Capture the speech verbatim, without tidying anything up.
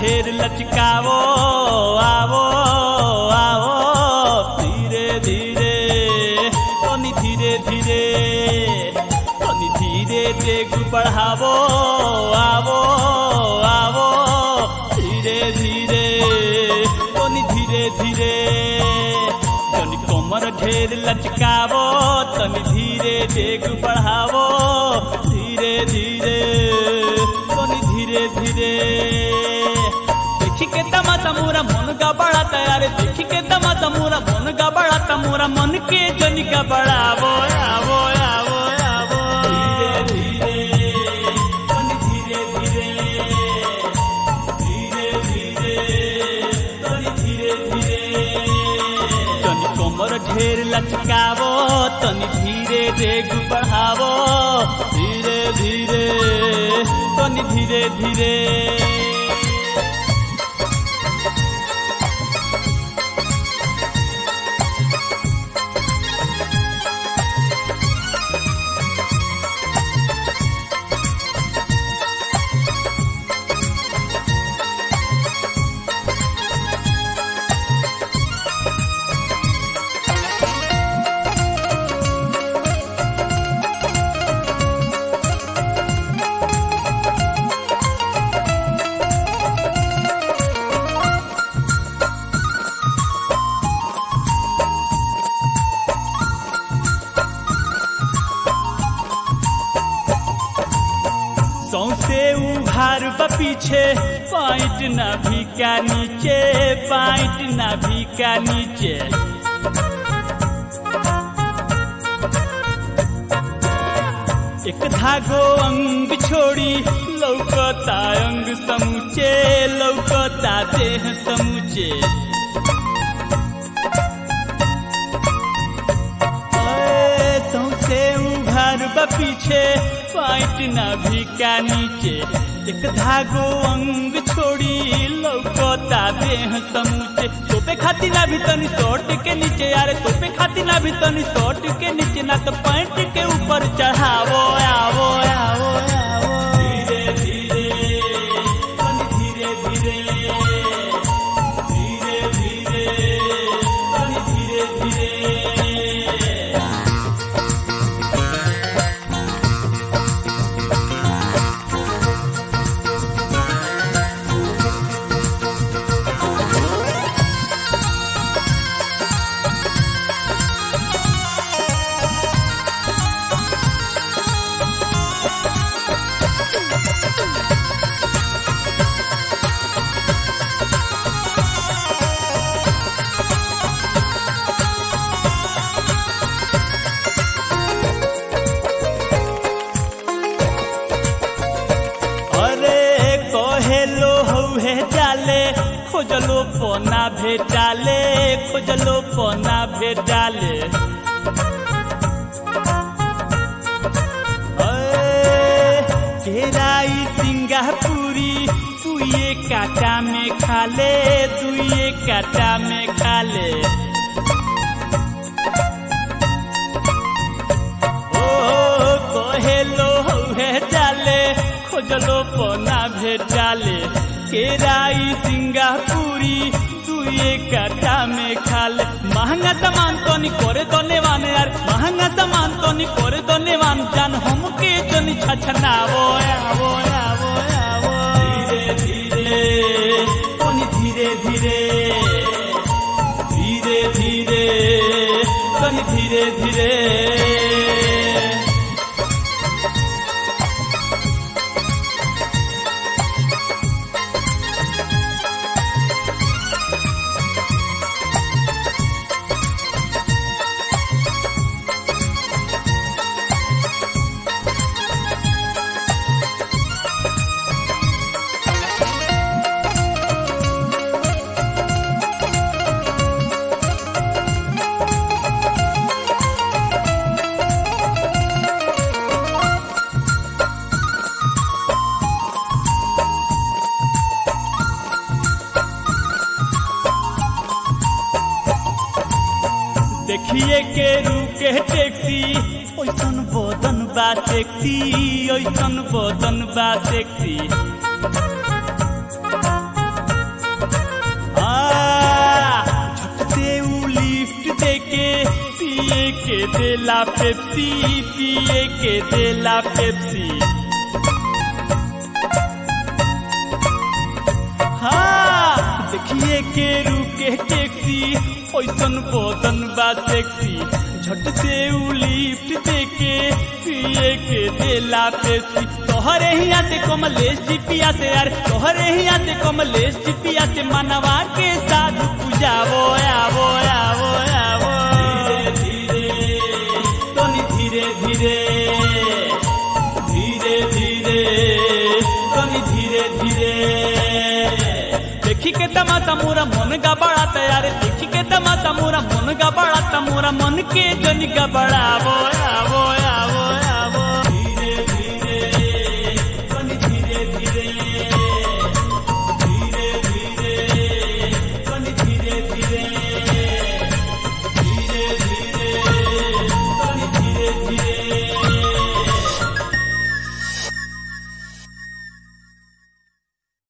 ढेर लचकावो आवो आवो धीरे धीरे तनी धीरे धीरे तनी धीरे डेग बढ़ावो आवो आवो धीरे धीरे तनी धीरे धीरे तनी कमर ढेर लचकावो तनी धीरे डेग बढ़ावो धीरे धीरे तनी धीरे धीरे देखी के तमाशा मोरा मन का बड़ा तैयार देखी के तमाशा मोरा मन का बड़ा तमोरा मन के जन का बढ़ावो आवो आवो आवो धीरे धीरे तनी धीरे धीरे धीरे धीरे तनी धीरे धीरे तनी कमर ढेर लचकावो तनी धीरे डेग बढ़ावो धीरे धीरे तनी धीरे धीरे सौसे उघार पीछे पाइट ना भी का नीचे पाइट ना भी का नीचे एक धागो अंग छोड़ी लौकता अंग समूचे लौकता देह समूचे सौसे उघार पीछे पाइट ना भी का नीचे एक धागो अंग छोड़ी लौकता देह समूचे तोपे खाती ना भी तनी शर्ट के नीचे यारे तोपे खाती ना भी तनी शर्ट के नीचे ना तो पैंट के ऊपर चढ़ावो आवो आवो आवो धीरे धीरे तनी धीरे धीरे धीरे धीरे तनी धीरे धीरे खोजलो पोना भेटाले खोजलो पोना भेटाले केराई सिंगापुरी दुए काटा में खाले दुए काटा में खाले ओ कहेलो है डाले खोजलो पोना भेटाले केराई सिंगापुरी दुए काटा में खाले महंगा सामान तो नहीं करे दोनेवान यार महंगा सामान तो नहीं करे दोनेवान जान हमके जो नहीं छछनावो आवो आवो आवो धीरे धीरे तोनी धीरे धीरे धीरे धीरे तोनी धीरे धीरे देखिए के रुके टैक्सी ओइसन बदन बा सेक्सी ओइसन बदन बा सेक्सी देला पेप्सी, पिए के देला पेप्सी। हाँ देखिए के रुके टैक्सी, ओइसन बदन बा सेक्सी, झट से उ लिफ्ट देके पिए के देला पेप्सी। तोहरे ही आते कमलेश जी पिया से यार, तोहरे ही आते कमलेश जी पिया से, मनवा के साधु पूजावो आवो आवो आवो। धीरे धीरे तनी धीरे धीरे धीरे धीरे तनी धीरे धीरे। देखी के तमाशा मोरा मन गबड़ाता यार, देखी के तमाशा मोरा मन गबड़ाता, मोरा मन के जन गबड़ावो आवो आवो।